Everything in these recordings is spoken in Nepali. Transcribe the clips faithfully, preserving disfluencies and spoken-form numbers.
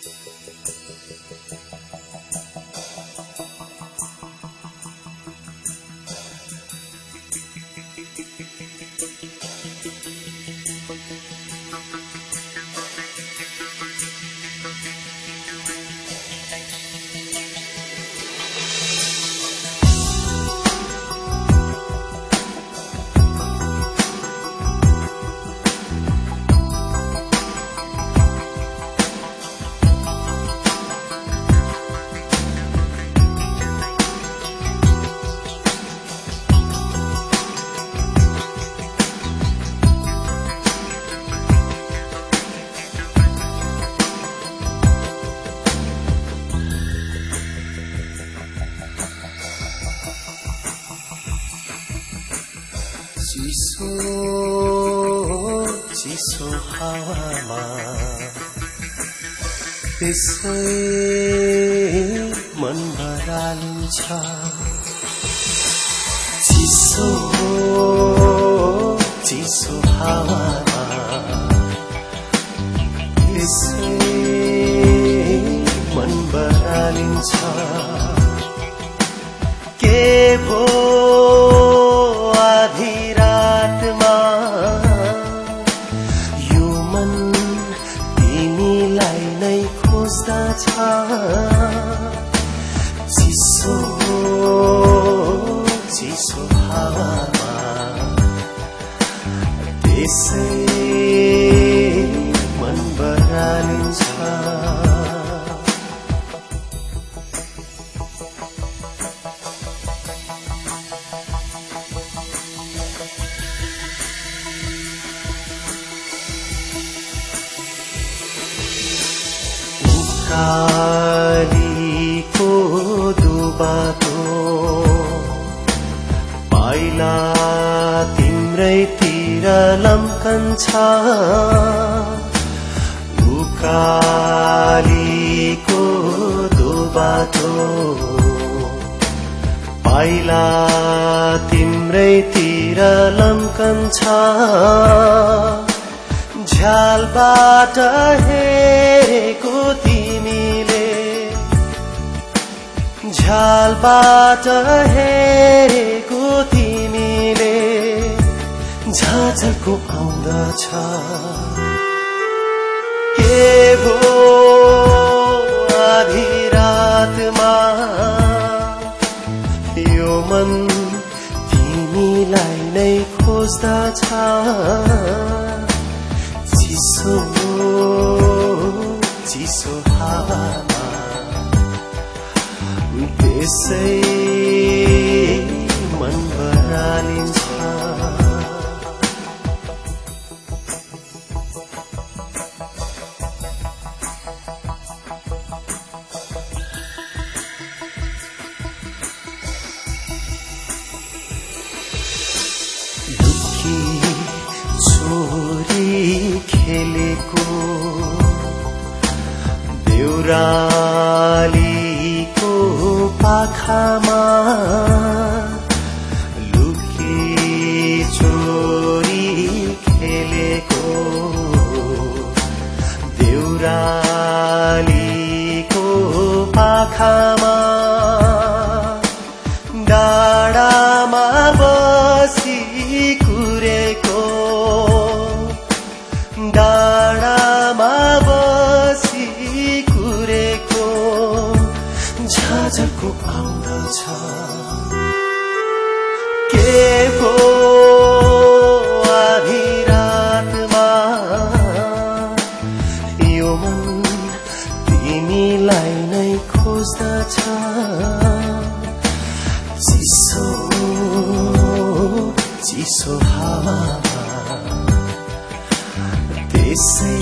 चिसो चिसो हावामा त्यसै मन बरालिन्छ चिसो चिसो हावामा त्यसै मन बरालिन्छ के भो चिसो चिसो हावामा त्यसै मन बरालिन्छ कालीको दुबाटो पाइला तिम्रैतिर लम्कन्छ उकालीको दुबाटो पाइला तिम्रैतिर लम्कन्छ झ्यालबाट हेरेको तिमीले झ्यालबाट हेरेको तिमीले झाझल्को आउँदछ के भो आधी रातमा यो मन तिमीलाई नै खोज्दछ चिसो चिसो हावामा त्यसै मन बरालिन्छ खेलेको देउरालीको पाखामा लुकी चोरी खेलेको देउरालीको पाखामा डाँडामा बसी कुरेको डाँडामा बसी कुरेको झाझल्को आउँदछ के भो आधी रातमा यो मन तिमीलाई नै खोज्दछ चिसो चिसो हावामा त्यसै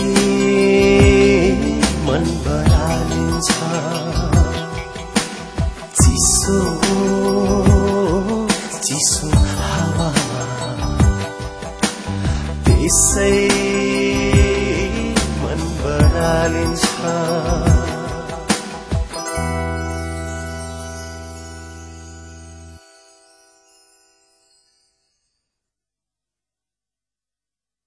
मन बरालिन्छ चिसो चिसो हावामा त्यसै